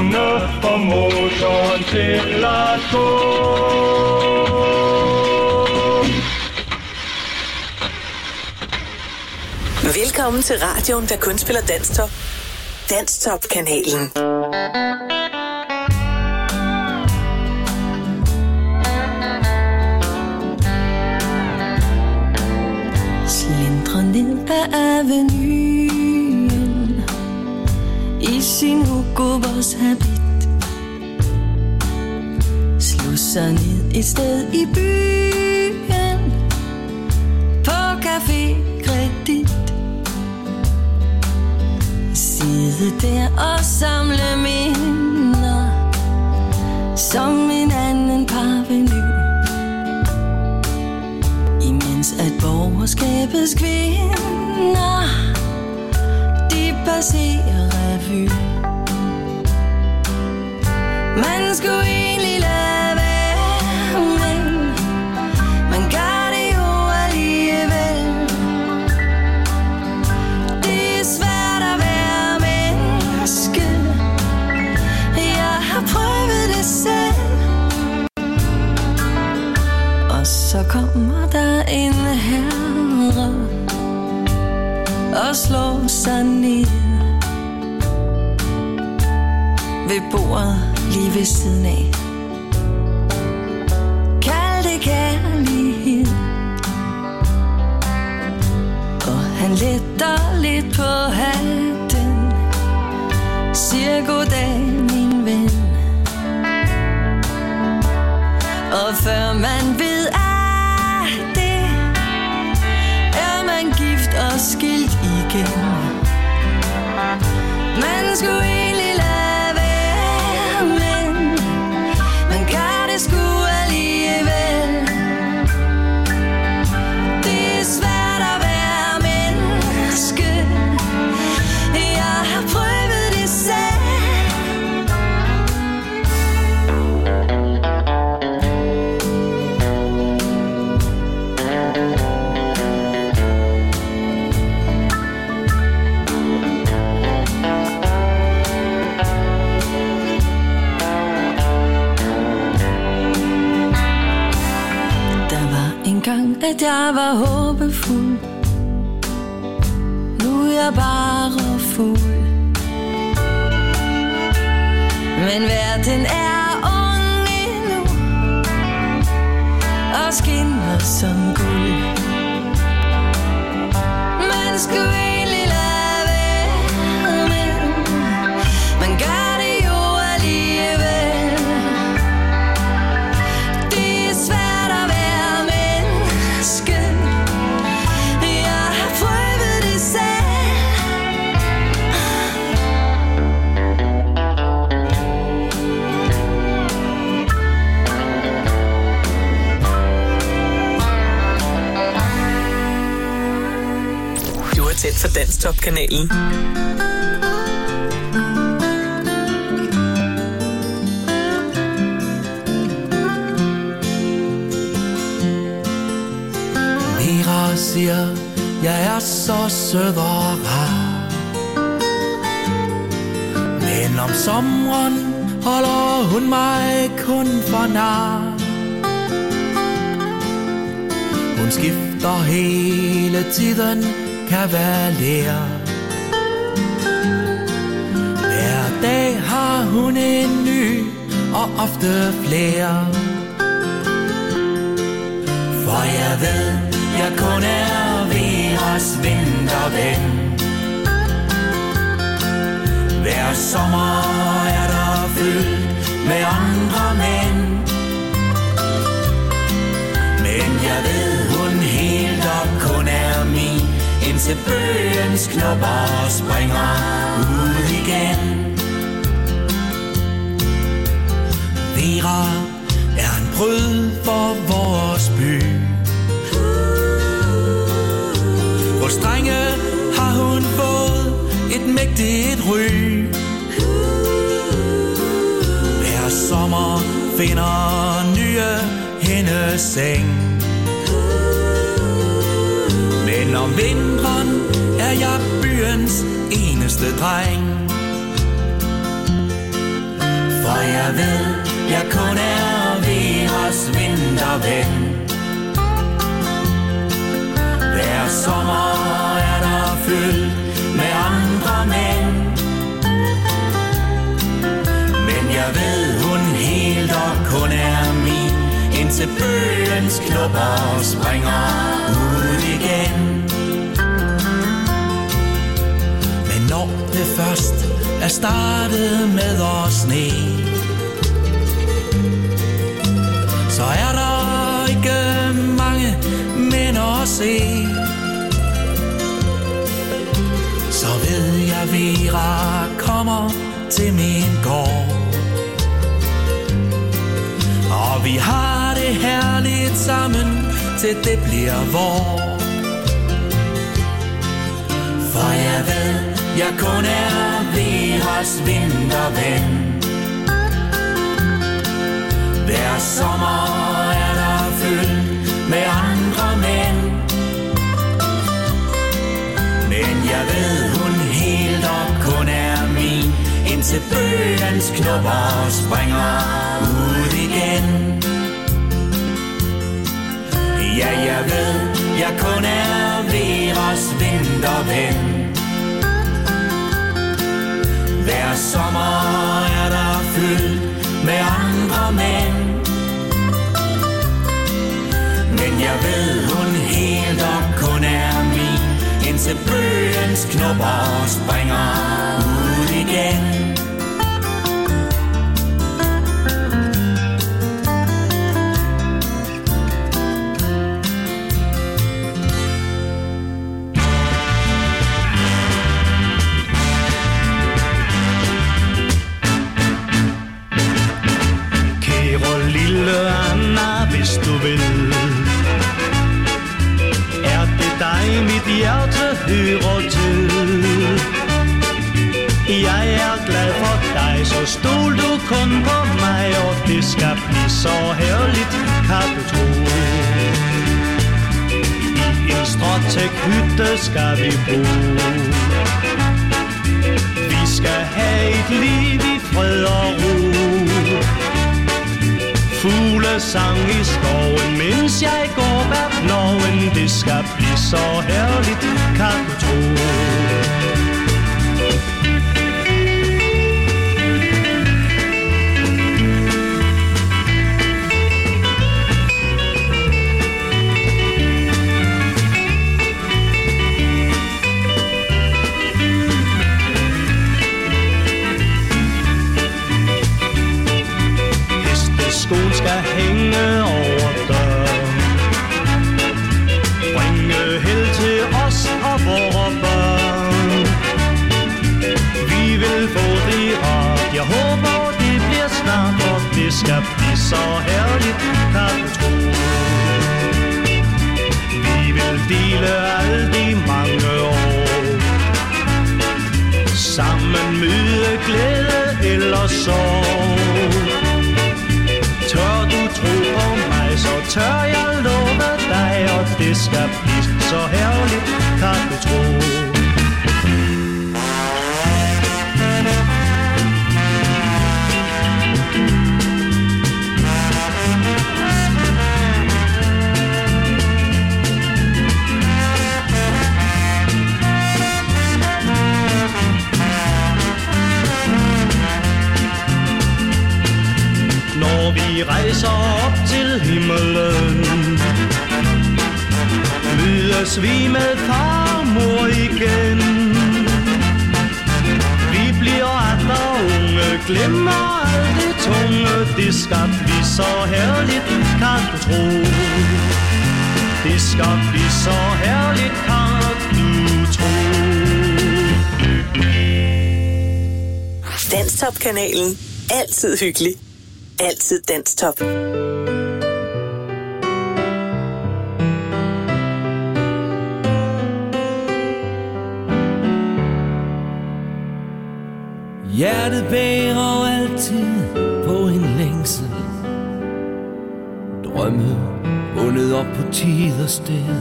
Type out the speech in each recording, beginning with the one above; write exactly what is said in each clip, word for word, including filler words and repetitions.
tone og motoren til at gå. Velkommen til radioen, der kun spiller Danstop. Danstop-kanalen. Slindrer ned ad avenuen i sin Hugo Boss habit, slusser ned et sted i byen på Café Kredit. Sidde der og samle minder som en anden parvenu, imens at borgerskabets kvinder de passerer revy. Man skulle egentlig lade være, men man gør det jo alligevel. Det er svært at være menneske, jeg har prøvet det selv. Og så kommer der en herre og slår sig ned ved bordet lige ved siden af. Kald det kærlighed. Og han letter lidt på hatten, siger goddag min ven. Og før man ved af det, er man gift og skilt igen. Man skulle egentlig lade være, men man gør det sgu alligevel. Det er svært at være menneske, jeg har prøvet det selv. At jeg var håbefuld, nu er jeg bare fuld. Men verden er ung endnu og skinner som guld. Man skulle egentlig lade være, men man gør det jo alligevel. Det er svært at være menneske, jeg har prøvet det selv. Du er tæt for Danstop-kanalen. Vera siger, jeg er så sød og rar, men om sommeren holder hun mig kun for nar. Hun skifter hele tiden kavaler. Hver dag har hun en ny og ofte flere. For jeg ved, jeg kun er Veras vinterven. Hver sommer er der fyldt med andre mænd, men jeg ved, hun helt og kun er min, indtil bøgens knopper springer ud igen. Vera er en brød for vores by. Hvor strenge har hun fået et mægtigt ry. Hver sommer finder nye hendes seng, men om vinteren er jeg byens eneste dreng. jeg ved, jeg kun er Veras vinterven. Hver sommer er der fyldt med andre mænd, men jeg ved, hun helt og kun er min, indtil bølgens klubber springer ud igen. Men når det først er startet med at sne, så er der ikke mange mænd at se. Så ved jeg, Vera kommer til min gård, og vi har det herligt sammen, til det bliver vor. For jeg ved, jeg kun er Veras vinterven. Hver sommer er der fyldt med andre mænd, men jeg ved, hun helt og kun er min, indtil bølgens knopper springer ud igen. Ja, jeg ved, jeg kun er Veras vinterven. Hver sommer er der fyldt med andre mænd, men jeg ved, hun helt og kun er min, indtil bølgens knopper springer ud igen. Mit hjerte hører til. Jeg er glad for dig, så stol du kun på mig, og det skal blive så herligt, kan du tro. I en stråtæk hytte skal vi bo. Vi skal have et liv i fred og ro. Fuglesang i skoven, mens jeg går bag ploven. Det skal blive så herligt, kan du tro. Hesteskoen skal hænge over døren, bringe held til os og vore børn. Vi vil få det rart, jeg håber det bliver snart, og det skal blive så herligt, kan du tro. Vi vil dele alle de mange år, sammen møde glæde eller sorg. Tør du tro på mig, så tør jeg love dig, og det skal blive så herligt, kan du tro. Når vi rejser op til himmelen, mødes vi med farmor igen. Vi bliver atter unge, glemmer alt det tunge. Det skal blive så herligt, kan du tro. Det skal blive så herligt, kan du tro. Danstop-kanalen. Altid hyggelig. Altid Danstop. Hjertet bærer altid på en længsel, drømme bundet op på tid og sted,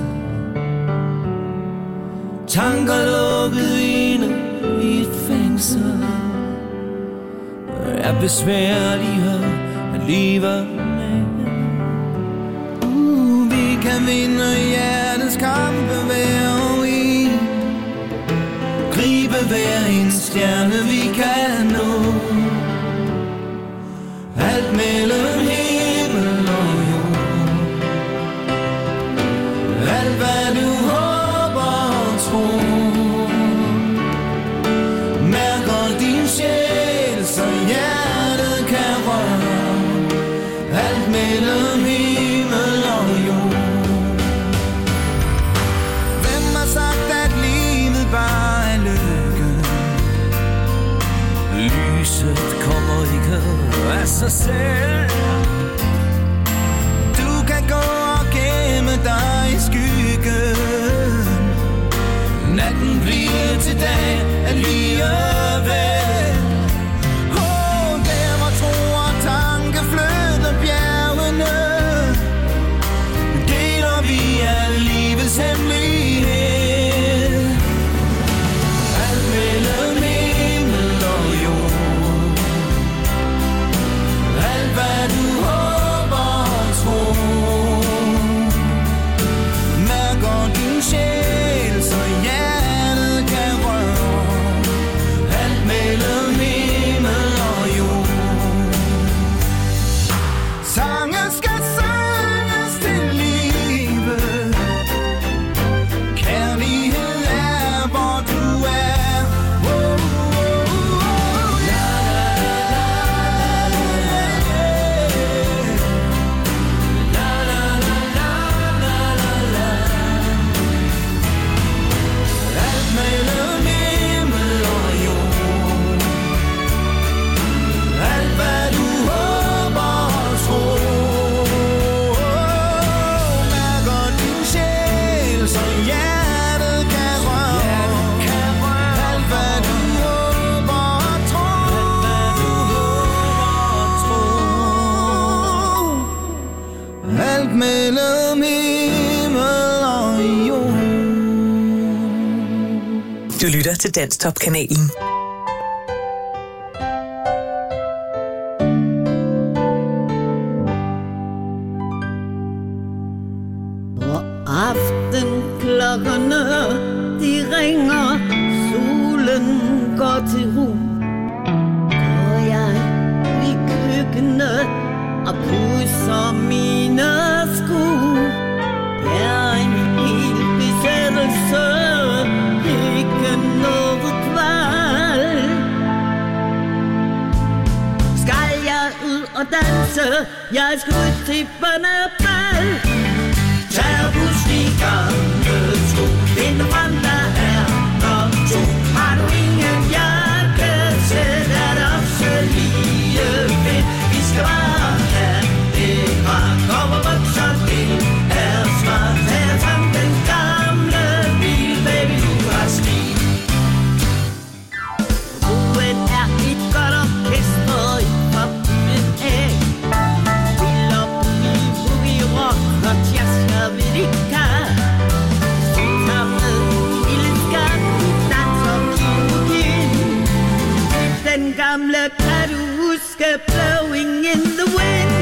tanker lukket inde i et fængsel. er besværligere at leve med. Uh, vi kan vinde hjertets kampe hver i. Gribe hver en stjerne vi kan nå. Alt mellem himmel og jord. Alt hvad du håber og tror. Mærker din sjæl, så hjertet kan røre. Alt mellem himmel og jord. Hvem har sagt at livet bare er lykke? Lyset kommer ikke af sig selv. Du kan gå og gemme dig i skyggen. Natten bliver til dag alligevel. Åh, der hvor tro og tanke flytter bjergene, deler vi af livets hemmelighed. Alt mellem himmel og jord. Alt hvad du håber og tror. Mærker din sjæl, så hjertet kan røre. Alt mellem himmel og jord. Sange skal synges til live. Kærlighed er hvor du er. Oh, oh, oh, la, la, la, la, la, la, la, la, la. Alt mellem himmel og jord. Alt hvad du håber og tror. Mærker din sjæl, så hjertet kan røre. Alt hvad du håber og tror. Alt mellem himmel og jord. Du lytter til Danstop-kanalen. Og aftenklokkerne, de ringer, solen går til ro. Og jeg i køkkenet og pudser mine sko. Det er en hel besættelse, ikke noget kval. Skal jeg ud og danse, jeg skal ud til børnebal. Tag busstikkerne sko, vind frem der er nok to. Har du ingen jakke, sæt er det også lige fedt. Vi skal bare have det rart, kom og vokser, det er smart. Tag frem den gamle bil, baby, du har stil. Roen er et godt orkester i poppen af. Spiller boogie, boogie, rock og jazz, jeg ved ikke hvad. Tag med vildskab, danser kirurgien. Den gamle kan du huske, blowing in the wind.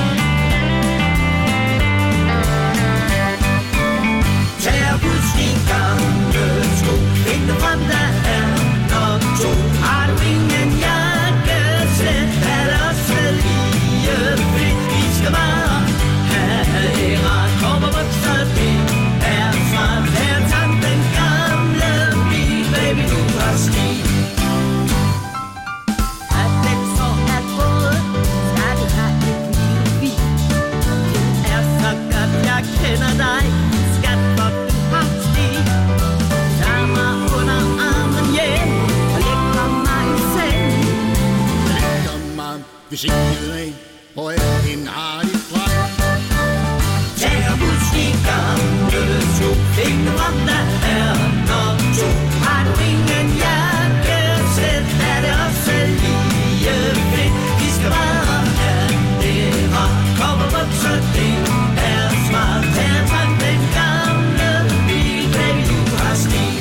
Tag busstikkerne sko, find frem der er nok to. Har du ingen jakke, sæt er det også lige fedt. Vi skal bare have det rart, kom og vokser, det er smart. Her tager den gamle bil, baby, du har stil. At den så er gået, skal du have et lille bil. Det er så godt, jeg kender dig, skat, for du har stil. Tag mig under armen hjem, og lægger mig i seng. Lægger mig ved siden af, hvor jeg en artig dreng. Tag busstikkerne sko, find frem der er nok to. Har du ingen jakke, sæt er det også lige fedt. Vi skal bare have det rart, kom og vokser, det er smart. Tag frem den gamle bil, baby, du har stil.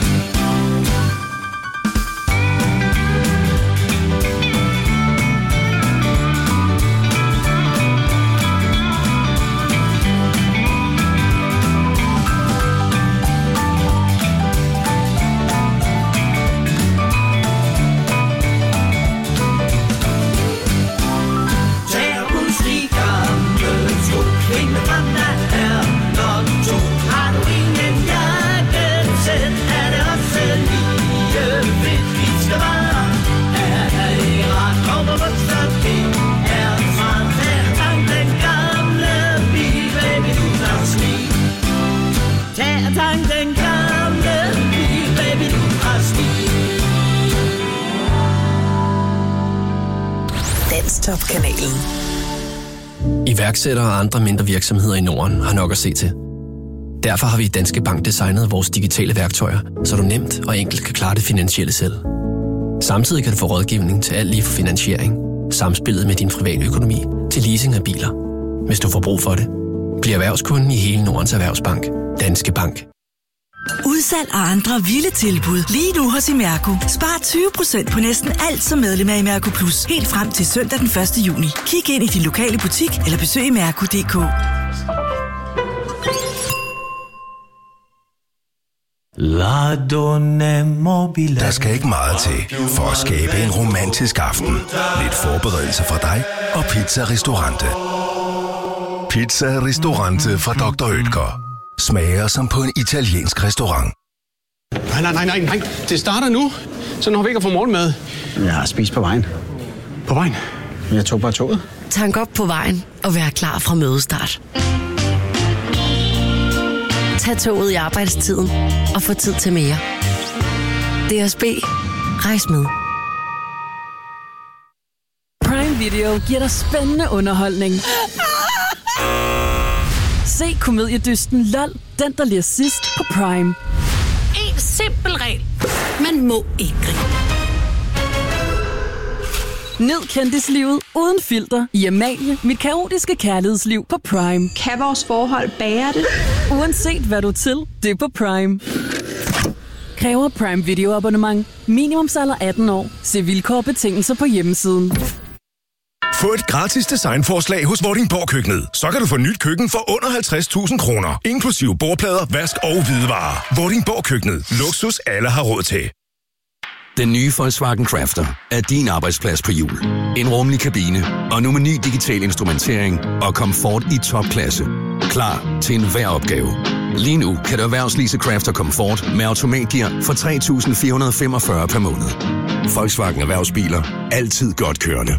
Danstop-kanalen. Iværksættere og andre mindre virksomheder i Norden har nok at se til. Derfor har vi i Danske Bank designet vores digitale værktøjer, så du nemt og enkelt kan klare det finansielle selv. Samtidig kan du få rådgivning til alt lige fra finansiering, samspillet med din private økonomi til leasing af biler. Hvis du får brug for det, bliv erhvervskunden i hele Nordens Erhvervsbank. Danske Bank. Udsalg og andre vilde tilbud lige nu hos Imerco. Spar tyve procent på næsten alt som medlem af Imerco Plus. Helt frem til søndag den første juni. Kig ind i din lokale butik eller besøg imerco punktum d k. Der skal ikke meget til for at skabe en romantisk aften. Lidt forberedelse fra dig og Pizza Ristorante. Pizza Ristorante fra doktor Oetker. Smager som på en italiensk restaurant. Nej, nej, nej, nej, nej. Det starter nu. Så når vi ikke har fået morgenmad. Jeg har spist på vejen. På vejen? Jeg tog bare toget. Tank op på vejen og vær klar fra mødestart. Tag toget i arbejdstiden og få tid til mere. D S B. Rejs med. Prime Video giver dig spændende underholdning. Se komediedysten LOL, den der lige sidst på Prime. En simpel regel. Man må ikke grine. Nyd kendislivet uden filter i Amalie, mit kaotiske kærlighedsliv på Prime. Kan vores forhold bære det? Uanset hvad du er til, det er på Prime. Kræver Prime Video abonnement. Minimumsalder atten år. Se vilkår og betingelser på hjemmesiden. Få et gratis designforslag hos Vordingborg Køkkenet. Så kan du få nyt køkken for under halvtreds tusind kroner. Inklusive bordplader, vask og hvidevarer. Vordingborg Køkkenet. Luksus alle har råd til. Den nye Volkswagen Crafter er din arbejdsplads på hjul. En rummelig kabine og nu med ny digital instrumentering og komfort i topklasse. Klar til enhver opgave. Lige nu kan du erhvervslease Crafter Comfort med automatgear for tre tusind fire hundrede og femogfyrre per måned. Volkswagen Erhvervsbiler. Altid godt kørende.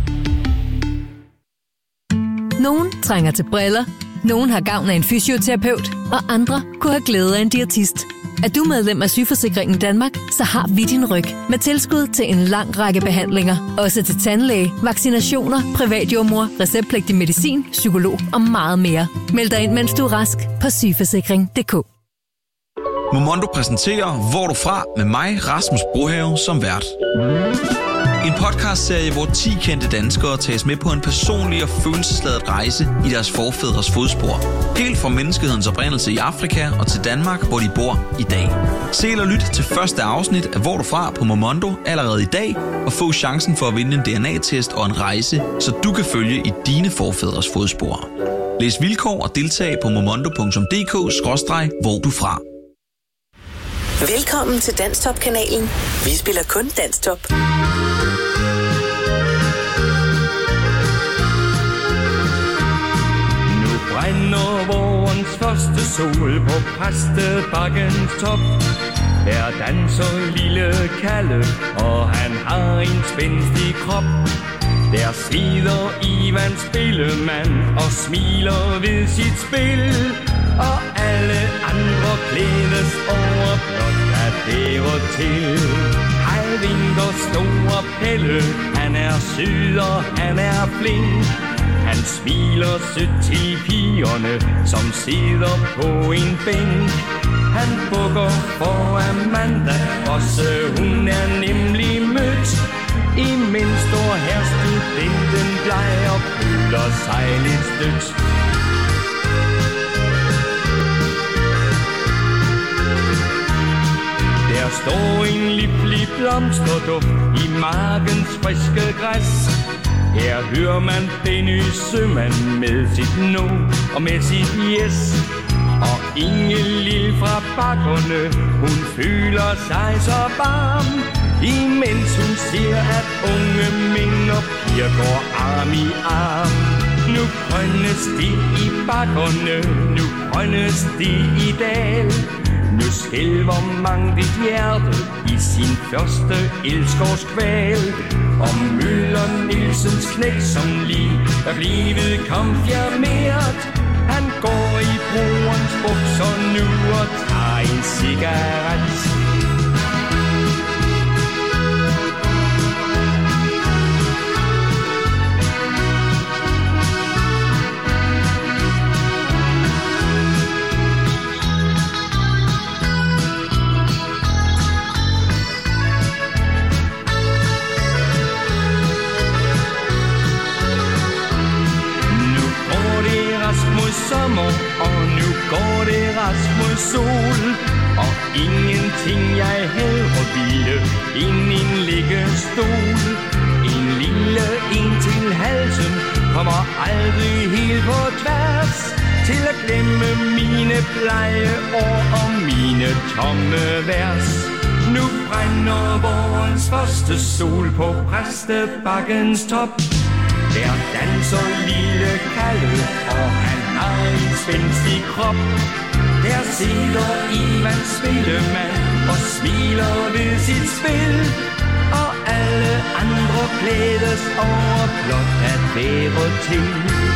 Nogen trænger til briller, nogen har gavn af en fysioterapeut, og andre kunne have glæde af en diætist. Er du medlem af Sygeforsikringen Danmark, så har vi din ryg med tilskud til en lang række behandlinger. Også til tandlæge, vaccinationer, privatjordmor, receptpligtig medicin, psykolog og meget mere. Meld dig ind, mens du er rask på sygeforsikring punktum d k. Momondo præsenterer Hvor du fra med mig, Rasmus Brohave, som vært. En podcastserie, hvor ti kendte danskere tages med på en personlig og følelsesladet rejse i deres forfædres fodspor. Helt fra menneskehedens oprindelse i Afrika og til Danmark, hvor de bor i dag. Se eller lyt til første afsnit af Hvor du fra på Momondo allerede i dag, og få chancen for at vinde en D N A-test og en rejse, så du kan følge i dine forfædres fodspor. Læs vilkår og deltag på momondo punktum d k skråstreg hvor du fra. Velkommen til Danstop-kanalen. Vi spiller kun Danstop. Nu brænder vårens første sol på præstebakkens top. Der danser lille Kalle, og han har en spændstig krop. Der sidder Ivan spillemand og smiler ved sit spil. Og alle andre glædes over blot at bære til. Hej vinker store Pelle, han er sød og han er flink. Han smiler sødt til pigerne, som sidder på en bænk. Han bukker for Amanda, også hun er nemlig mødt. Imens står her studenten bleg og føler sig lidt stødt. Der står en livlig blomsterduft i markens friske græs. Her hører man Benny sømand med sit no og med sit yes. Og Inge Lille fra bakkerne, hun føler sig så varm. Imens hun ser, at unge mænd og piger går arm i arm. Nu grønnes det i bakkerne, nu grønnes det i dal. Nu skælver mang dit hjerte i sin første elskårs kval. Og Møller Nielsens knæk, som lige er blevet konfirmeret. Han går i brorens bukser nu og tager en cigaret. sommer, og nu går det rast mod sol. Og ingenting jeg hellere ville end en liggestol. En lille en til halsen kommer aldrig helt på tværs. Til at glemme mine plejeår og mine tomme vers. Nu brænder vores første sol på Præstebakkens top. Der danser lille Kalle, og han har en spændstig krop. Der sidder Ivan Spillemand og smiler ved sit spil. Og alle andre glædes over blot at være til.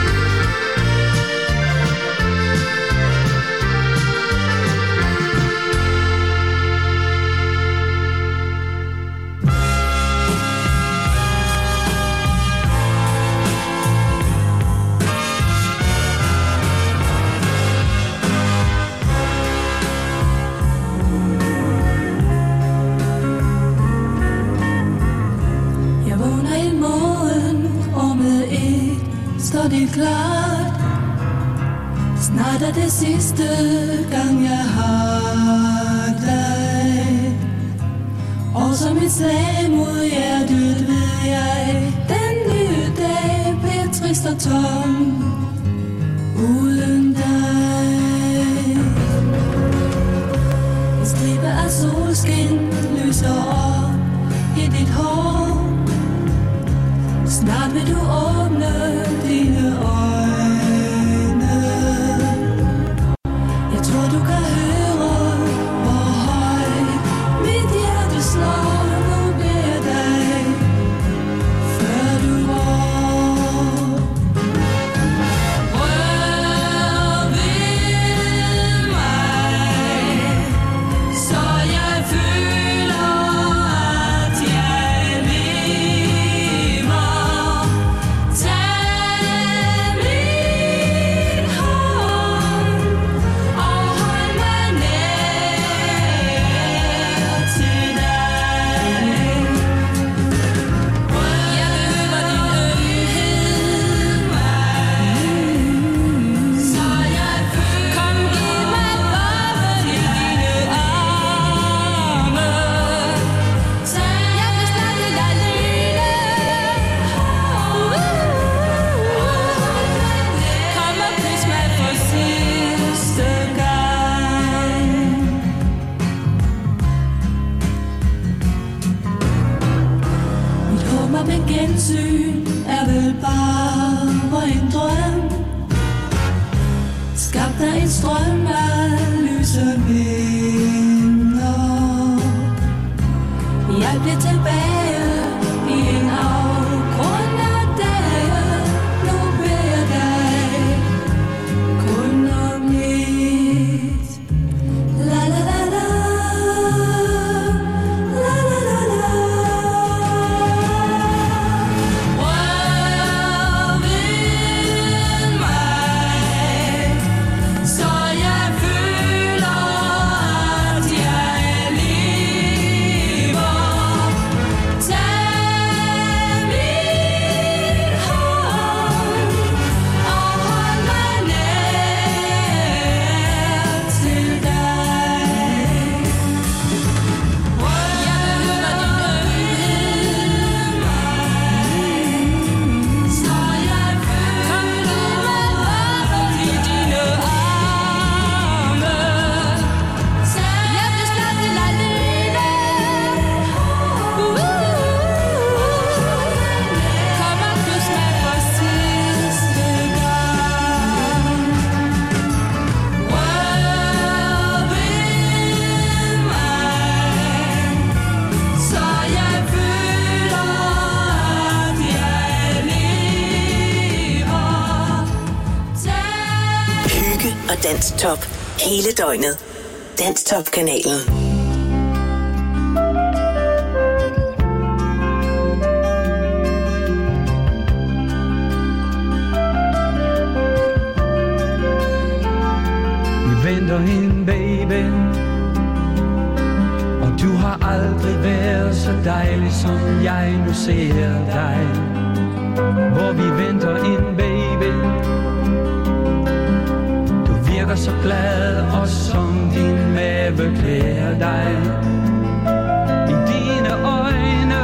Så det er klart, snart er det sidste gang jeg har dig. Og som et slag mod hjertet ved jeg, den nye dag bliver trist og tom uden dig. En stribe af solskin lyser op i dit hår. Snart vil du åbne dine øjne. Jeg tror du kan høre, hvor højt mit hjerte slår. Nu bliver jeg dig, før du går. Rør ved mig, så jeg føler, at jeg lever. Gensyn er vel bare en drøm. Skab dig en strøm af lyse minder. Jeg bliver tilbage i en afgrund af dage. Nu bliver jeg dig kun om lidt. La la la la. Danstop hele døgnet. Danstop-kanalen. Vi venter hende, baby, og du har aldrig været så dejlig, som jeg nu ser dig. Hvor vi venter hende, baby, så glad, og som din mave klæder dig. I dine øjne,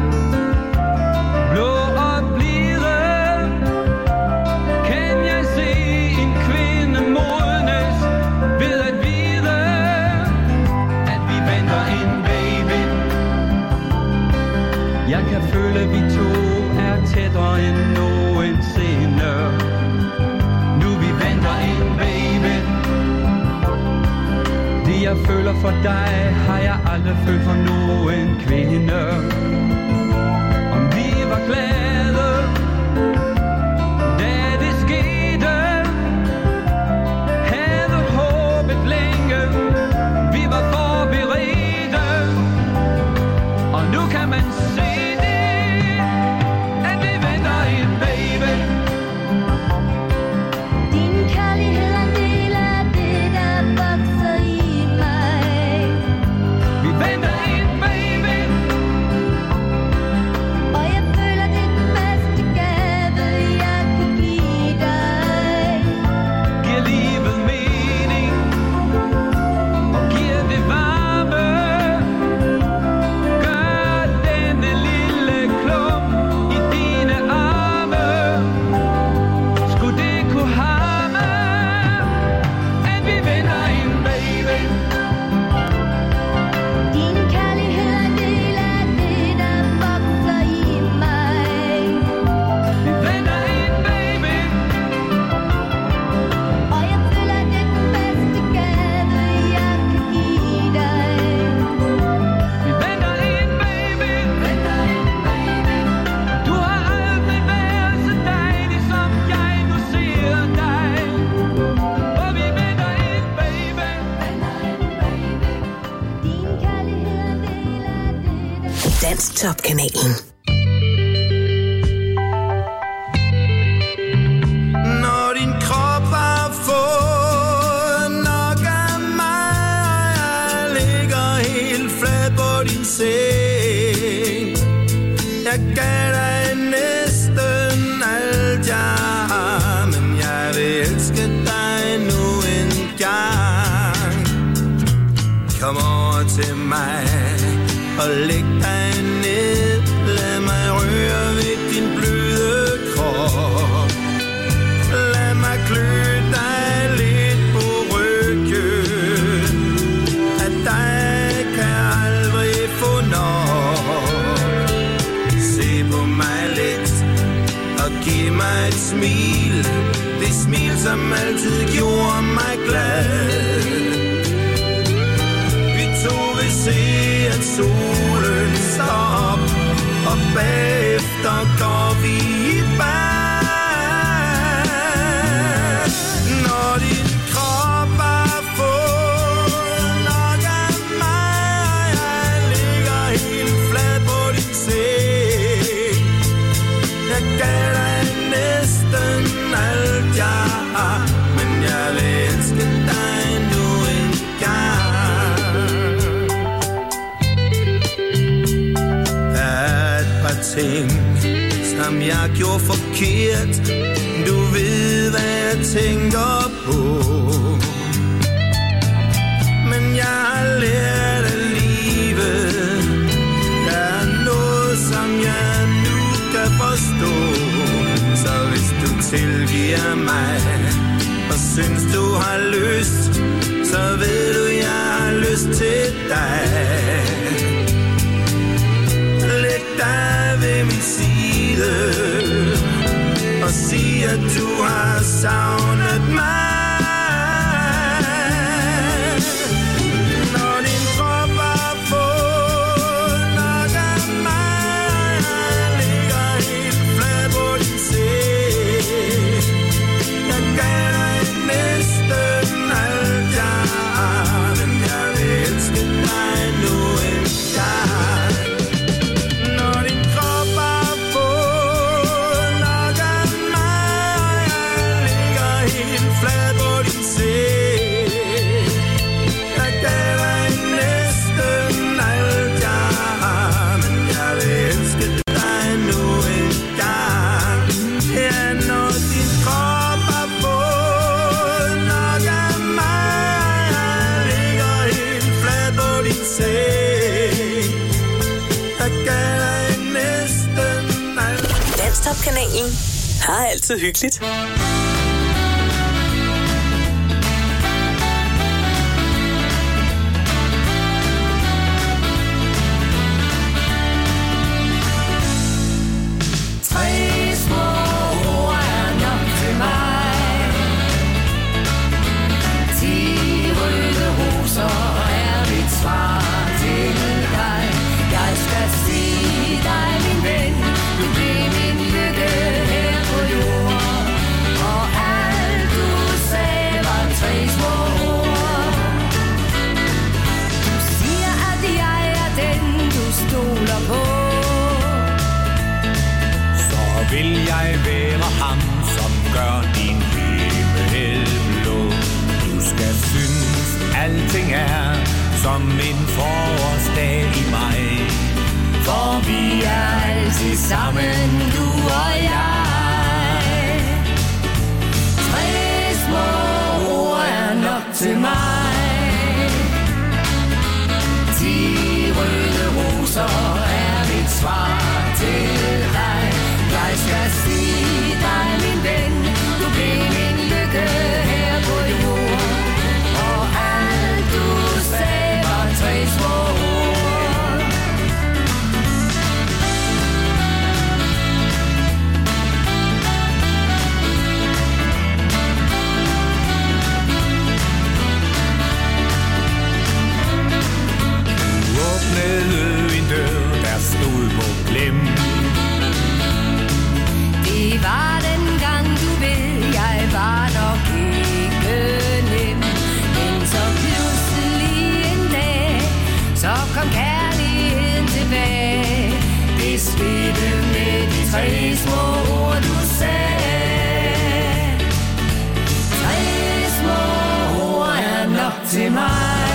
blå og blide, kan jeg se en kvinde modnes ved at vide, at vi venter en baby. Jeg kan føle, vi to er tættere end nogensinde. Nu vi venter en baby. Det jeg føler for dig, har jeg aldrig følt for nogen kvinde. Om vi var glade, da det skete, havde håbet længe, vi var forberedte. Og nu kan man se det, at vi venter en baby. Din kærlighed er en del af det, der vokser i mig. Vi venter en baby. Og jeg føler, det er den bedste gave, jeg kan give dig. Giver livet mening og giver det varme. Gør denne lille klump i dine arme. Skulle det kunne harme, at vi venter en baby. Din kærlighed er en del af det, der vokser i mig. Vi venter en baby. Og jeg føler, det er den bedste gave, jeg kan give dig. Vi venter en baby. Venter en baby. Du har aldrig været så dejlig, som jeg nu ser dig. Og vi venter en baby. Din kærlighed er en del af det, der Danstop-kanalen. Når din krop har fået nok af mig, jeg ligger helt flad på din seng. Jeg gav dig næsten alt jeg har, men jeg vil elske dig nu en gang. Kom over til mig og læg dig ned. Lad mig røre ved din bløde krop. Lad mig klø dig lidt på ryggen. Af dig kan jeg aldrig få nok. Se på mig lidt og giv mig et smil. Det smil, som altid gjorde mig glad. Vi to vil se, at solen står op, og bagefter går vi i bad. Når din krop har fået nok af mig, jeg ligger helt flad på din seng. Jeg gav dig næsten alt jeg har, men jeg vil elske dig nu en gang. Der er et par ting, som jeg gjorde forkert. Du ved, hvad jeg tænker på. Men jeg har lært af livet. Der er noget, som jeg nu kan forstå. Så hvis du tilgiver mig og synes du har lyst, så ved du, jeg har lyst til dig. Læg dig ved min side og sig, at du har savnet mig. Når din krop har fået nok af mig, jeg ligger helt flad på din seng. Jeg gav dig næsten alt jeg har, men jeg vil elske dig nu en gang. Når din krop har fået nok af mig, jeg ligger helt flad Sportskanalen har altid hyggeligt. Tre små ord er nok til mig. Ti røde roser er mit svar til dig. Jeg skal sige dig, min ven, du blev min lykke her på jorden. Og alt du sagde var tre små ord. Du siger, at jeg er den, du stoler på. Vil jeg være ham, som gør din himmel blå. Du skal synes, alting er som en forårsdag i mig. For vi er altid sammen, du og jeg. Tre små ord er nok til mig. Ti røde roser er mit svar til dig. Jeg skal sige dig, min ven, du blev min lykke her på jorden. Og alt du sagde var tre små ord. Du åbnede en dør, der stod på glem. Det var den gang, du ved, jeg var nok ikke nem. Men så pludselig en dag, så kom kærligheden tilbage. Det skete med de tre små ord, du sagde. Tre små ord er nok til mig.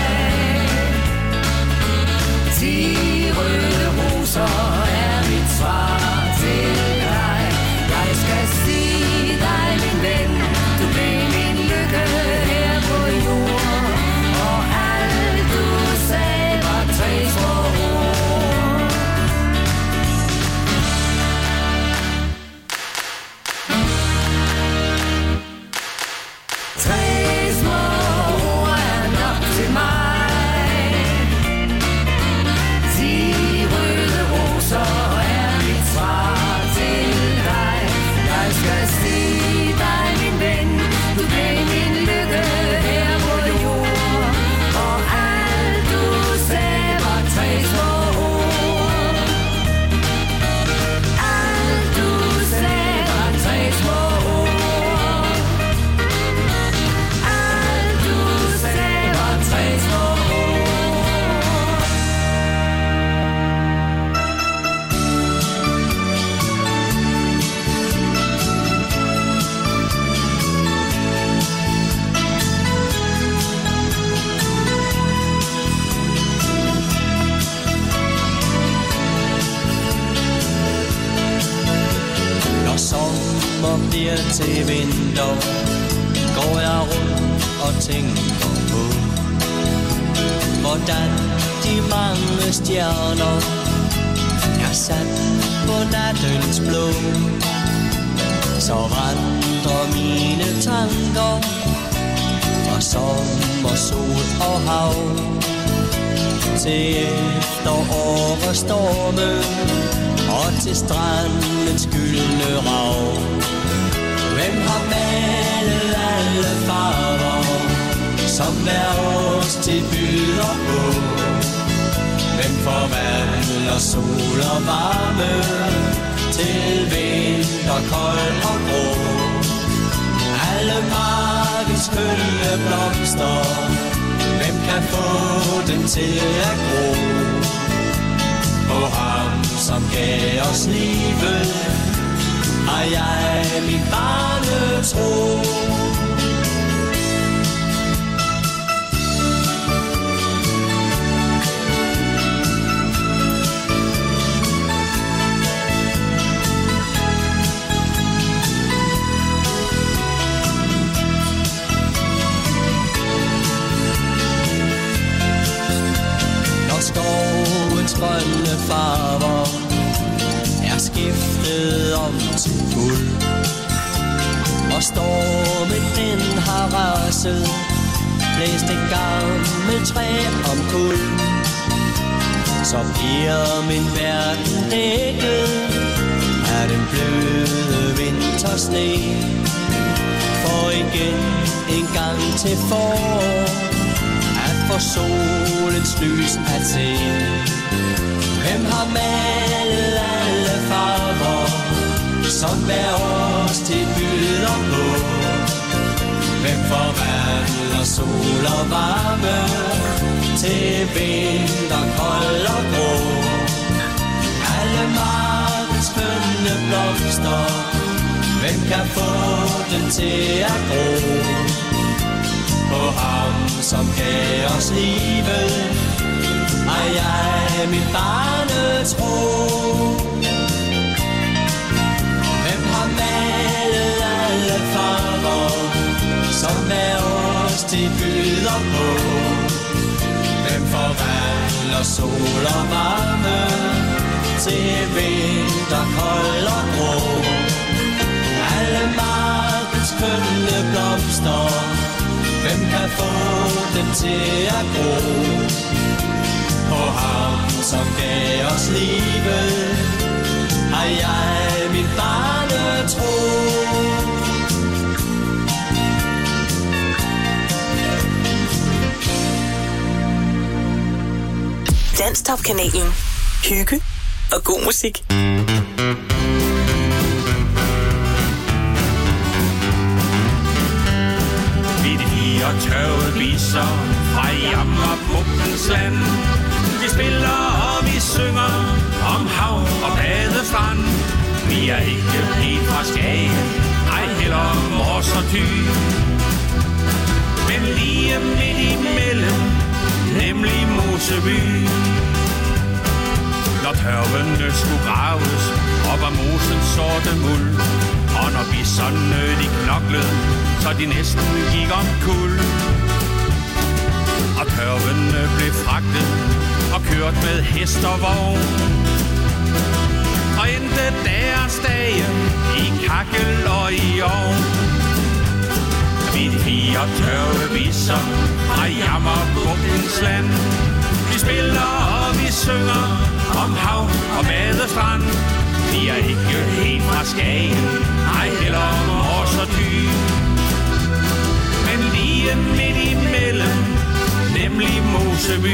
Ti røde roser er mit svar til dig. Jeg skal sige dig, min ven, du blev min lykke her på jorden. Og alt du sagde var tre små ord. Tre små ord er nok til mig. Ti røde roser er mit svar til dig. Jeg skal sige dig, min ven, du blev min lykke her på jorden. Og alt du sagde var tre små ord. Alt du sagde var tre små ord. Alt du sagde var tre små ord. Når sommer bliver til vinter, går jeg rundt og tænker på, hvordan de mange stjerner er sat på nattens blå. Så vandrer mine tanker fra sommer, sol og hav til efterår og storme og til strandens gyldne rav. Hvem har malet alle farver, som hver årstid byder på? Hvem forvandler sol og varme til vinter, kold og grå? Alle markens skønne blomster, hvem kan få dem til at gro? På ham, som gav os livet, har jeg min barnetro. Når skovens grønne farver er skift rystet om til guld. Og stormen den har raset, blæst et gammelt træ om kul. Så bliver min verden dækket af den bløde vintersne. For igen en gang til forår at få solens lys at se. Hvem har malet alle farver, som hver årstid byder på? Hvem forvandler sol og varme til vinter, kold og grå? Alle markens skønne blomster, hvem kan få dem til at gro? På ham, som gav os livet, har jeg mit barnetro. Hvem har malet alle farver, som hver årstid byder på? Hvem forvandler sol og varme til vinter, kold og grå? Alle markens kønne blomster, hvem kan få dem til at gro? På ham, som gav os livet, har jeg min barnetro. Danstop-kanalen. Hygge og god musik. Vi de fire tørvede biser fra Jammerbugtens land. Vi spiller og vi synger om hav og badestrand. Vi er ikke helt fra Skagen, ej heller Mors og Thy. Men lige midt imellem, nemlig Moseby. Når tørvene skulle graves op af mosens sorte muld, og når bisserne de knoklede, så de næsten gik om kul. Og tørvene blev fragtet og kørt med hest og vogn, og endte deres dage i kakkel og i ovn. Vi de fire tørvebisser fra Jammerbugtens land. Vi spiller og vi synger om hav og badestrand. Vi er ikke helt fra Skagen, ej heller Mors og Thy. Men lige midt imellem, nemlig Moseby.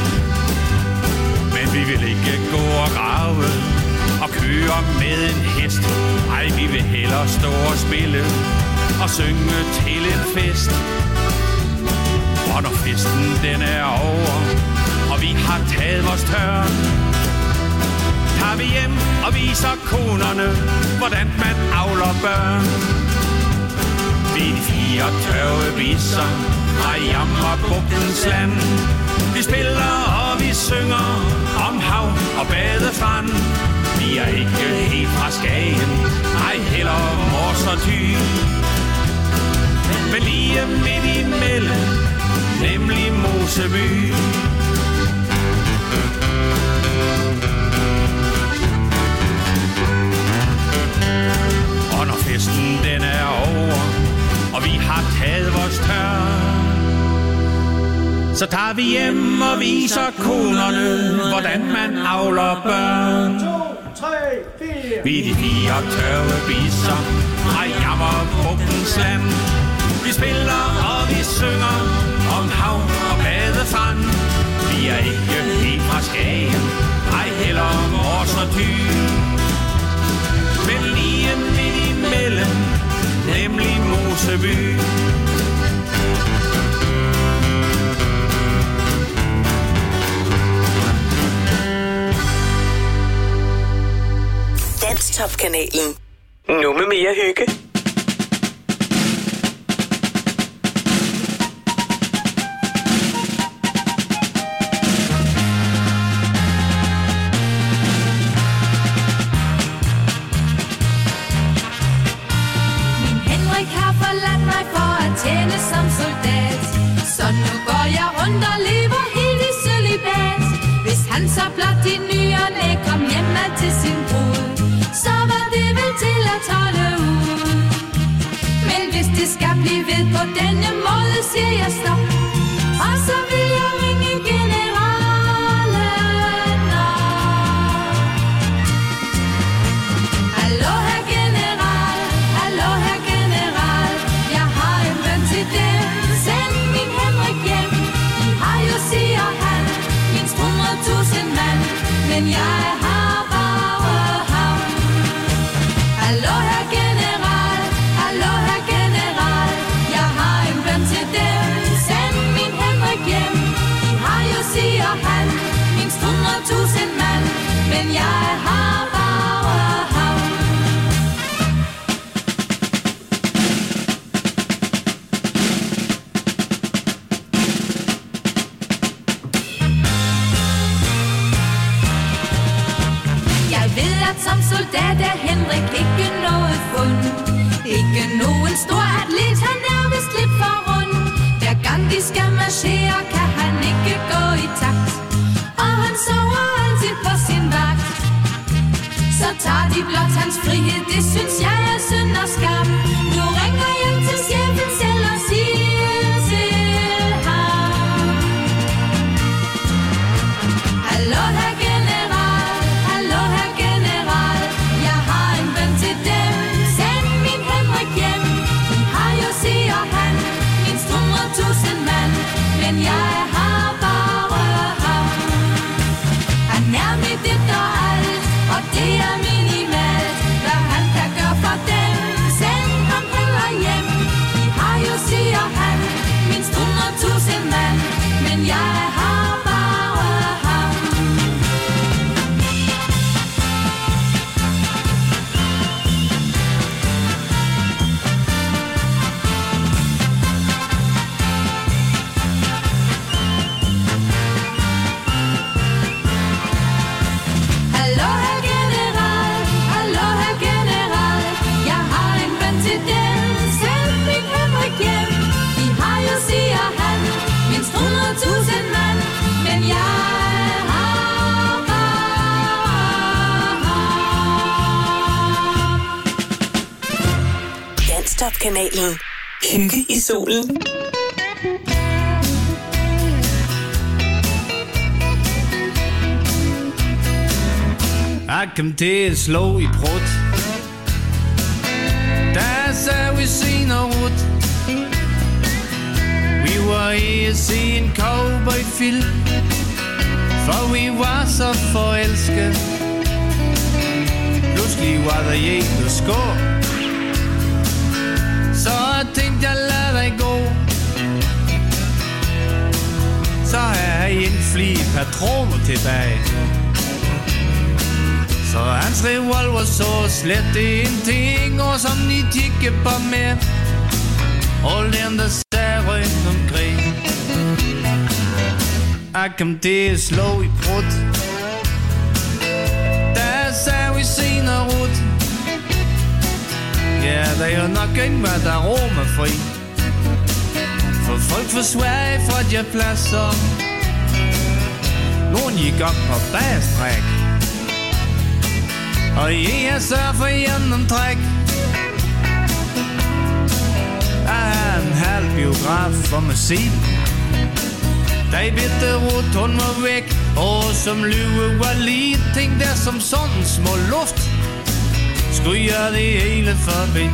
Men vi vil ikke gå og grave og køre med en hest. Ej, vi vil hellere stå og spille og synge til en fest. Og når festen den er over, og vi har taget vores tørn, tager vi hjem og viser konerne, hvordan man avler børn. Vi de fire tørvebisser fra Jammerbugtens land. Vi spiller og vi synger om hav og badestrand. Vi er ikke helt fra Skagen, ej heller Mors og Thy. Men lige midt imellem, nemlig Moseby. Og når festen den er over, og vi har taget vores tørn, så tager vi hjem og viser konerne, hvordan man avler børn. Vi de fire tørvebisser fra Jammerbugtens land. Vi spiller og vi synger om hav og badestrand. Vi er ikke helt fra Skagen, ej heller Mors og Thy. Men lige midt imellem, nemlig Moseby. Danstop-kanalen. Nu med mere hygge. Så blot i ny og næ kom hjem til sin brud, så var skal blive ved på denne måde, siger jeg stop. Og så vil jeg ringe generalen op. Hallo herr general, hallo herr general, jeg har en ven til dem, send min Henrik hjem. De har jo, siger han, mindst hundrede tusind mand, men jeg har bare ham. Hallo herr general, hallo herr general, jeg har en ven til dem, send min Henrik hjem. De har jo, siger han, mindst hundrede tusind mand, men jeg har bare ham. Jeg ved, at som soldat er Henrik ikke noget fund. Ikke nogen stor atlet, han nærmest lidt for rund. Hver gang de skal marchere, kan han ikke gå i takt. Og han sover altid på sin vagt. Så tager de blot hans frihed, det synes jeg er synd og skam. Nu ringer jeg til chefen selv og siger til ham: hallo herr general, hallo herr general, jeg har en ven til dem, send min Henrik hjem. De har jo, siger han, mindst hundrede tusind mand, men jeg har bare ham. Han er mit et og alt, og det er minimalt, hvad han kan gøre for dem, send ham heller hjem. De har jo, siger han, mindst hundrede tusind mand, men jeg har bare ham. Hallo herr general, hallo herr general, jeg har en ven til dem, send min Henrik hjem. De har jo, siger han, mindst hundrede tusind mand, men jeg har bare ham. Danstop-kanalen. Hygge i solen. Jeg kom til at slå i prut, da sagde vi sen og rut. Vi var i at se en cowboyfilm, for vi var så forelsket. Pludselig var der en, der skår, så jeg tænkte jeg lad dig gå. Så har jeg en fli patroner tilbage, så hans revolver så slet ingenting, og som de kigge på mig, og dem der sagde rundt omkring. Jeg kom til at slå i prut, da sagde vi sen og rut. Ja, der er jo nok ikke hvad der romer fri, for folk fra Sverige fra de pladser. Nogen gik op på bagstræk, og jeg sørger for gennemtræk. Jeg har en halv biograf for musik, da i bitte rut hun var væk, og som lyve var lige ting der som sådan små luft, skulle jeg det hele forbi.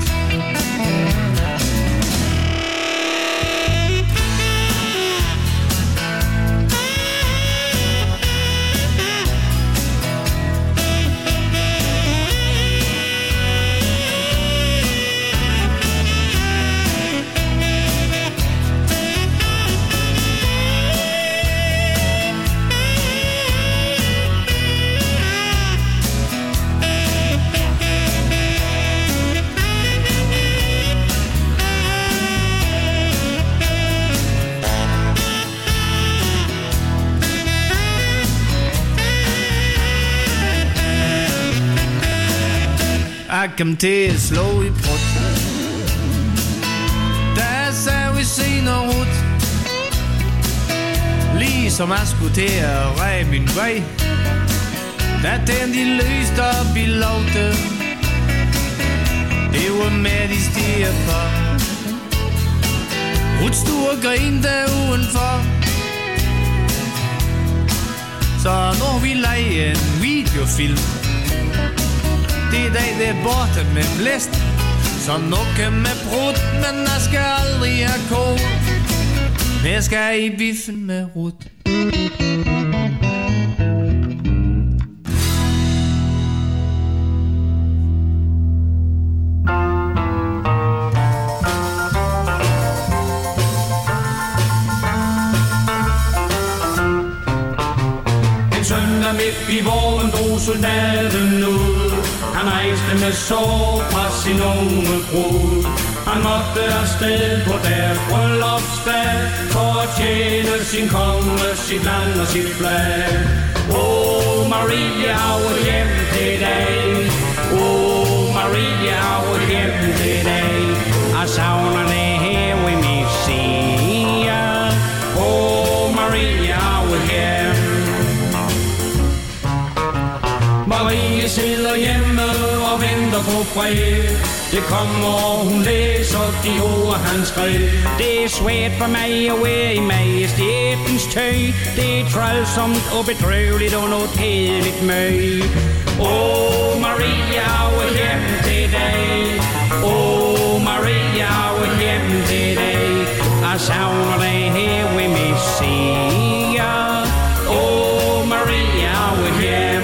Jeg kom til at slå i prut, da sagde vi sen og rut. Ligesom jeg skulle til at ræge min vej, da den de løste op i loftet. Det var med de stiger på, Ruth stod og grin der udenfor. Så når vi leger en videofilm, det er dag det er bortet med blæst. Så nukke med brud, men jeg skal aldrig have kål. Men jeg skal i biffen med Ruth. Midt i våren drog soldaten ud. Han rejste med sår fra sin unge brud. Han måtte afsted på deres bryllupsdag for at tjene sin konge, sit land og sit flag. Åh, Maria, hvor hjem til dag. Åh, Maria, hvor hjem til dag. Jeg savner det her ved min side. Åh, Maria, hvor hjem. Marie sidder hjemme og venter på brev. Det kommer, og hun læser de ord, han skrev. Det er svært for mig at være i majestætens tøj. Det er trælsomt og bedrøveligt og noget kedeligt møg. Åh, Maria, hvor hjem til dig. Åh, Maria, hvor hjem til dig. Jeg savner dig her ved min side. Åh, Maria, hvor hjem.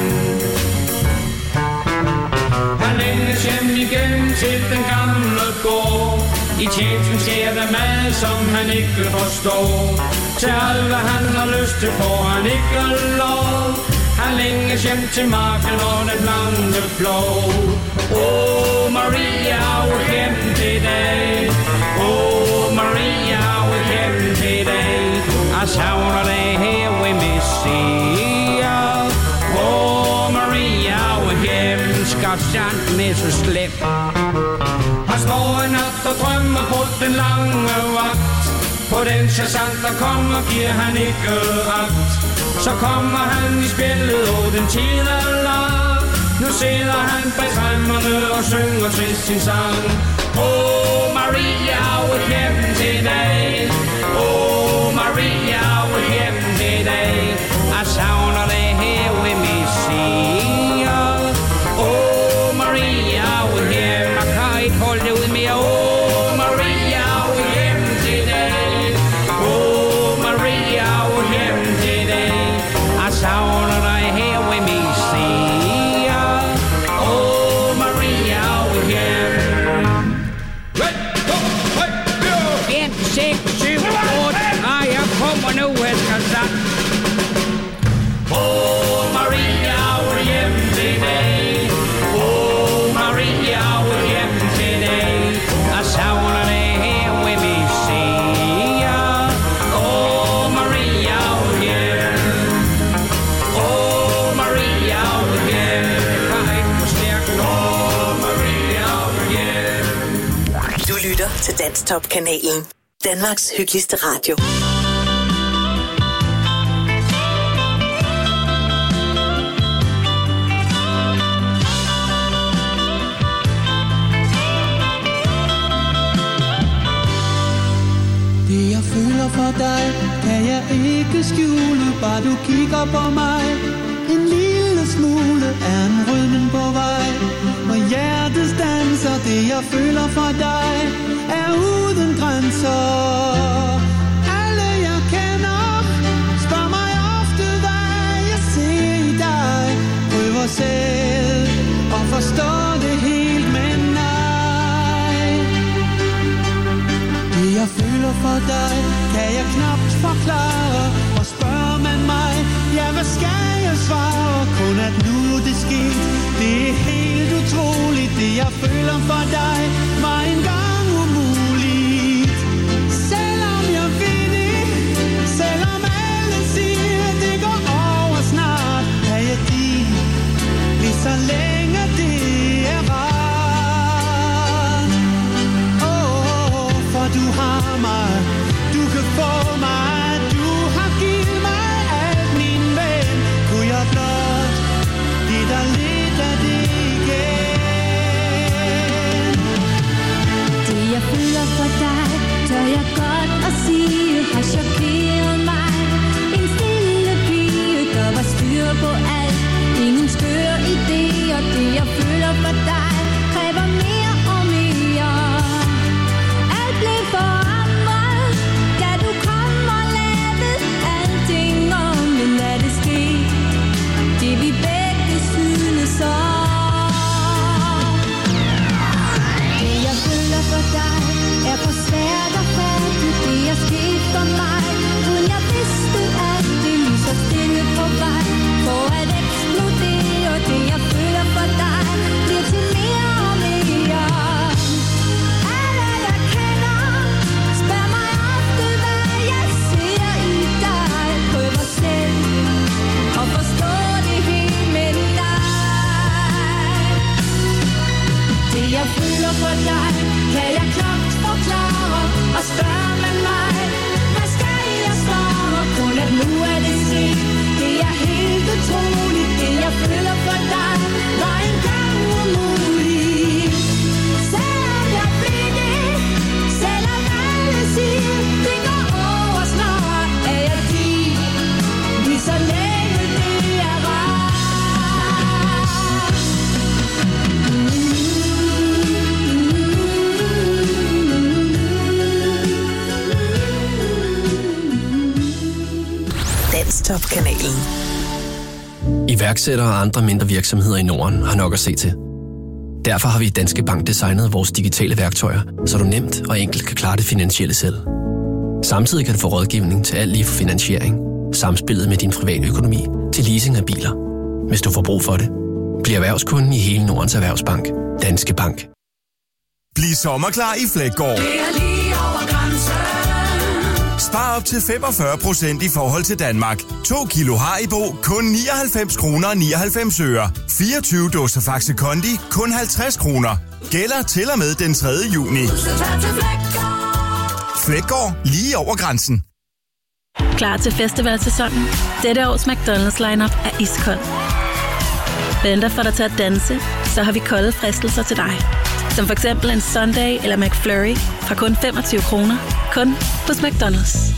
Hjem igen til den gamle gård. I tjenesten sker der mad, som han ikke forstår. Til alt hvad han har lyst til, får han ikke lov. Han længes hjem til marken og den lange plov. Åh, Maria, hvor hjem til dig. Åh, Maria, hvor hjem til dig. Jeg savner dig her ved min side. Åh, Maria, hvor hjem. Skotskjanten er så slem. Han står en nat og drømmer på den lange vagt. På den sergeant, der kommer, giver han ikke ret. Så kommer han i spillet, og den tid er lang. Nu sidder han bag tremmerne og synger til sin sang. Åh, Maria, hvor hjem til dig. Åh, Maria, hvor hjem til dig. Jeg savner dig her ved min side. Åh, Maria, hvor hjem. Jeg kan ikke holde det ud mere. Åh, Maria, hvor hjem til dig. Åh, Maria, hvor hjem til dig. Jeg savner dig her ved min side. Åh, Maria, hvor hjem. en, seks, syv, otte. Ah, jeg kommer nu, jeg skal sagt. Åh, Maria, hvor hjem til dig. Åh, Maria, hvor hjem til dig. Jeg savner dig her ved min side. Åh, Maria, hvor hjem. Åh, Maria, hvor hjem. Kan ikke forstærke. Åh, Maria, hvor hjem. Du lytter til Danstop-kanalen. Danmarks hyggeligste radio. Det jeg føler for dig, kan jeg ikke skjule. Bare du kigger på mig, en lille smule er en rødmen på vej. Og hjertet danser, det jeg føler for dig, er uden grænser. Alle jeg kender, spørger mig ofte, hvad jeg ser i dig. Prøver selv at forstå det helt, men nej. Det jeg føler for dig, kan jeg knapt forklare. Og spørger man mig, ja hvad skal jeg svare? Kun at nu det skete, det er helt utroligt. Det jeg føler for dig, var engang umuligt. Selvom jeg ved det, selvom alle siger, det går over snart, er jeg din, lige så længe det er rart. Åh, oh, for du har mig, du kan få mig, du har givet mig alt, min ven. Kunne jeg blot give dig lidt af det igen? jeg klogt forklare og spørger med mig. Hvad skal jeg svare? Kun at nu er det set. Det er helt utroligt. Det jeg føler for dig var engang umuligt. Selvom jeg fik det, selvom alle siger, det går over snart, er jeg din. Lige så længe det er rart. Danstop-kanalen. Iværksættere og andre mindre virksomheder i Norden har nok at se til. Derfor har vi i Danske Bank designet vores digitale værktøjer, så du nemt og enkelt kan klare det finansielle selv. Samtidig kan du få rådgivning til alt lige fra finansiering, samspillet med din private økonomi til leasing af biler. Hvis du får brug for det, bliv erhvervskunden i hele Nordens Erhvervsbank. Danske Bank. Bliv sommerklar i Flækgaard. Det er lige over grænsen. Spar op til femogfyrre procent i forhold til Danmark. to kilo Haribo, kun nioghalvfems kroner og nioghalvfems øre. fireogtyve dåser Faxe Kondi, kun halvtreds kroner. Gælder til og med den tredje juni. Flækgaard, lige over grænsen. Klar til festivalsæsonen? Dette års McDonald's lineup er iskold. Venter for dig til at danse, så har vi kolde fristelser til dig. Som for eksempel en Sunday eller McFlurry fra kun femogtyve kroner. Kun hos McDonald's.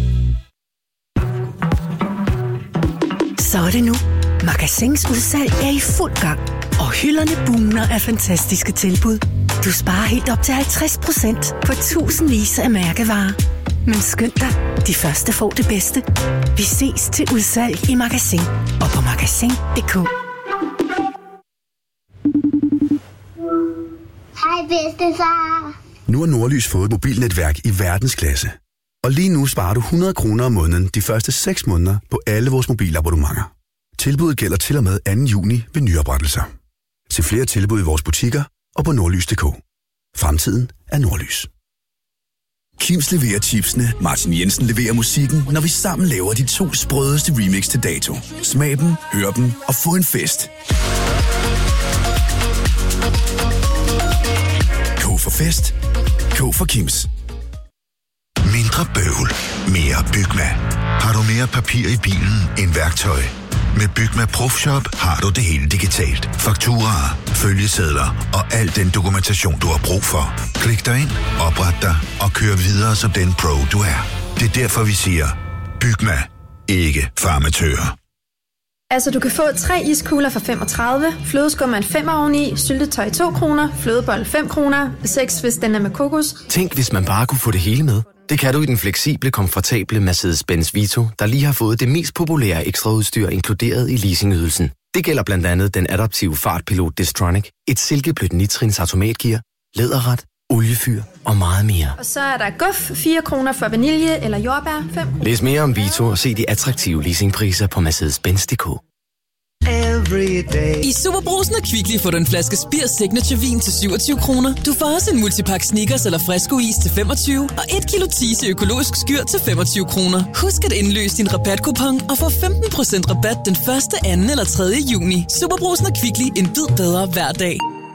Så er det nu. Magasins udsalg er i fuld gang. Og hylderne bugner af fantastiske tilbud. Du sparer helt op til halvtreds procent på tusindvis af mærkevarer. Men skynd dig, de første får det bedste. Vi ses til udsalg i Magasin og på magasin punktum d k. Hej bedstefar. Nu har Nordlys fået et mobilnetværk i verdensklasse. Og lige nu sparer du hundrede kroner om måneden de første seks måneder på alle vores mobilabonnementer. Tilbuddet gælder til og med anden juni ved nyoprettelser. Se flere tilbud i vores butikker og på nordlys punktum d k. Fremtiden er Nordlys. Kims leverer chipsene, Martin Jensen leverer musikken, når vi sammen laver de to sprødeste remix til dato. Smag dem, hør dem og få en fest. K for fest. K for Kims. Mindre bøvl, mere Bygma. Har du mere papir i bilen end værktøj? Med Bygma Profshop har du det hele digitalt. Fakturaer, følgesedler og al den dokumentation, du har brug for. Klik dig ind, opret dig og kør videre som den pro, du er. Det er derfor, vi siger, Bygma, ikke farmatører. Altså, du kan få tre iskugler for femogtredive, flødeskum en femmer oveni, syltetøj to kroner, flødebold fem kroner, seks hvis den er med kokos. Tænk, hvis man bare kunne få det hele med. Det kan du i den fleksible, komfortable Mercedes-Benz Vito, der lige har fået det mest populære ekstraudstyr inkluderet i leasingydelsen. Det gælder blandt andet den adaptive fartpilot Distronic, et silkeblødt nitrins automatgear, læderret, oliefyr og meget mere. Og så er der guf, fire kroner for vanilje eller jordbær, fem. Læs mere om Vito og se de attraktive leasingpriser på Mercedes Benz punktum d k. I Superbrugsen og Kvickly får du en flaske Spir Signature Vin til syvogtyve kroner. Du får også en multipakke Snickers eller Fresco-is til femogtyve og et kilo Tise økologisk skyr til femogtyve kroner. Husk at indløse din rabatkupon og få femten procent rabat den første, anden eller tredje juni. Superbrugsen og Kvickly, en bid bedre hver dag.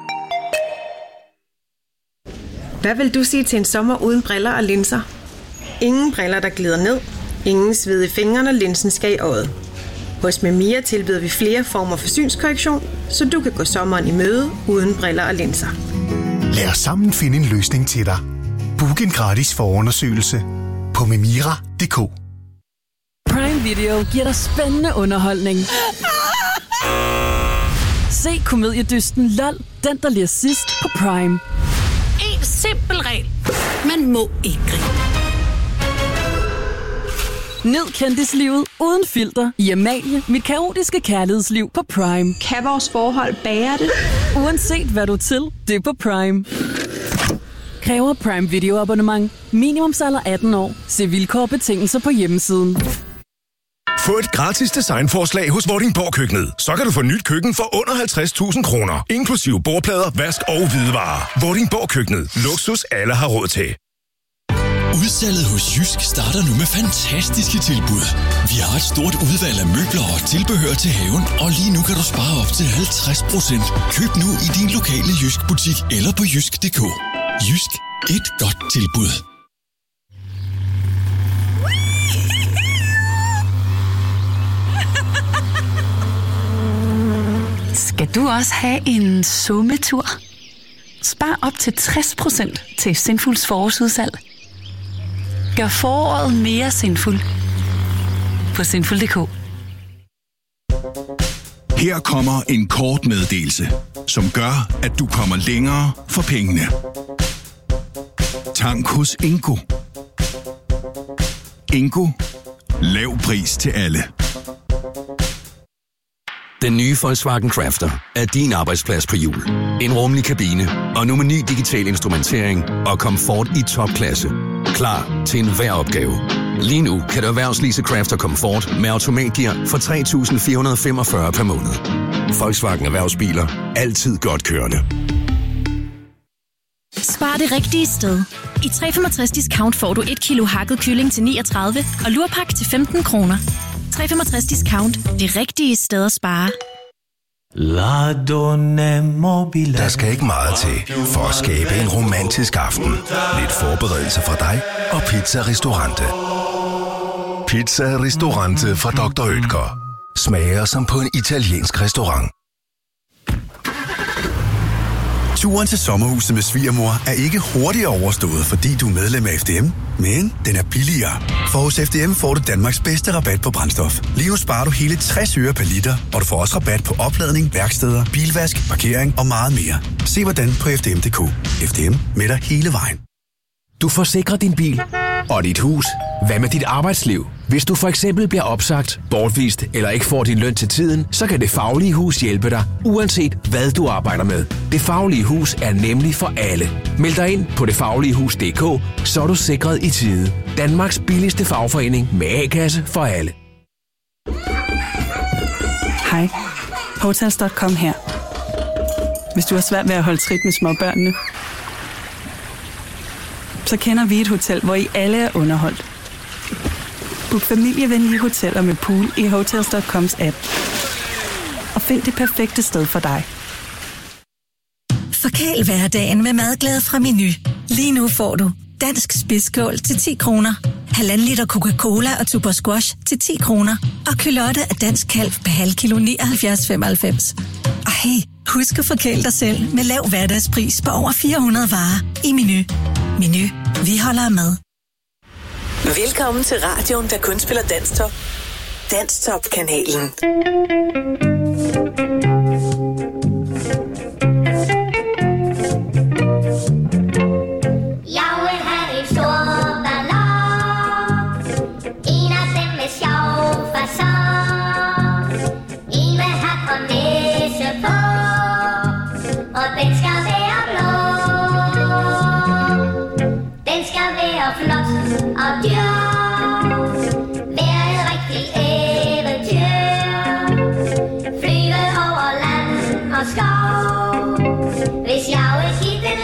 Hvad vil du sige til en sommer uden briller og linser? Ingen briller, der glider ned. Ingen sved i fingrene, og linsen skal i øjet. Hos Memia tilbyder vi flere former for synskorrektion, så du kan gå sommeren i møde uden briller og linser. Lad os sammen finde en løsning til dig. Book en gratis forundersøgelse på memira punktum d k. Prime Video giver dig spændende underholdning. Se komediedysten L O L, den der ler sidst på Prime. En simpel regel. Man må ikke grine. Nyd kendislivet uden filter i Amalie, mit kaotiske kærlighedsliv på Prime. Kan vores forhold bære det? Uanset hvad du er til, det er på Prime. Kræver Prime Video abonnement. Minimumsalder atten år. Se vilkår og betingelser på hjemmesiden. Få et gratis designforslag hos Vordingborg Køkkenet. Så kan du få nyt køkken for under halvtreds tusind kroner. Inklusive bordplader, vask og hvidevarer. Vordingborg Køkkenet. Luksus alle har råd til. Udsalget hos Jysk starter nu med fantastiske tilbud. Vi har et stort udvalg af møbler og tilbehør til haven, og lige nu kan du spare op til halvtreds procent. Køb nu i din lokale Jysk butik eller på jysk punktum d k. Jysk Et godt tilbud. Skal du også have en sommetur? Spar op til tres procent til Sinfuls forårsudsalg. Gør foråret mere sinfuld på sinful punktum d k. Her kommer en kort meddelelse, som gør, at du kommer længere for pengene. Tank hos Ingo. Ingo. Lav pris til alle. Den nye Volkswagen Crafter er din arbejdsplads på hjul. En rummelig kabine og nu med ny digital instrumentering og komfort i topklasse. Klar til enhver opgave. Lige nu kan du erhvervslease Crafter Comfort med automatgear for tre tusind fire hundrede femogfyrre per måned. Volkswagen Erhvervsbiler. Altid godt kørende. Spar det rigtige sted. I tre komma femogtres discount får du et kilo hakket kylling til niogtredive og lurpak til femten kroner. tre komma femogtres discount. Det rigtige sted at spare. Der skal ikke meget til for at skabe en romantisk aften. Lidt forberedelse fra dig og Pizza Ristorante. Pizza Ristorante fra doktor Oetker. Smager som på en italiensk restaurant. Turen til sommerhuset med svigermor er ikke hurtigt overstået, fordi du er medlem af F D M, men den er billigere. For hos F D M får du Danmarks bedste rabat på brændstof. Lige nu sparer du hele tres øre per liter, og du får også rabat på opladning, værksteder, bilvask, parkering og meget mere. Se hvordan på f d m punktum d k. F D M med dig hele vejen. Du forsikrer din bil og dit hus. Hvad med dit arbejdsliv? Hvis du for eksempel bliver opsagt, bortvist eller ikke får din løn til tiden, så kan Det Faglige Hus hjælpe dig, uanset hvad du arbejder med. Det Faglige Hus er nemlig for alle. Meld dig ind på det faglige hus punktum d k, så er du sikret i tide. Danmarks billigste fagforening med A-kasse for alle. Hej, Hotels punktum com her. Hvis du har svært ved at holde trit med småbørnene, så kender vi et hotel, hvor I alle er underholdt. Book familievenlige hoteller med pool i Hotels punktum coms app. Og find det perfekte sted for dig. Forkæl hverdagen med madglæde fra Meny. Lige nu får du dansk spidskål til ti kroner, halvanden liter Coca-Cola og Tuborg Squash til ti kroner, og kylotte af dansk kalv per halv kilo nioghalvfjerds femoghalvfems. Og hey, husk at forkæle dig selv med lav hverdagspris på over fire hundrede varer i Meny. Meny. Vi holder med. Velkommen til radioen, der kun spiller Danstop. Danstop-kanalen. Jeg vil have en stor ballon. En af dem med sjov façon. En med hat og næse på. Og den skal være blå. Den skal være flot og dyr. Være et rigtigt eventyr. Flyve over land og skov. Hvis jeg vil give den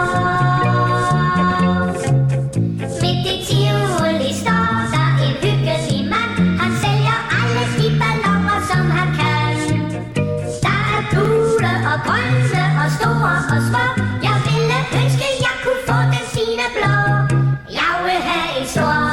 lov. Midt i Tivoli står der en hyggelig mand. Han sælger alle de balloner, som han kan. Der er gule og grønne og store og små. Jeg ville ønske, jeg kunne få den sine blå. Jeg vil have en stor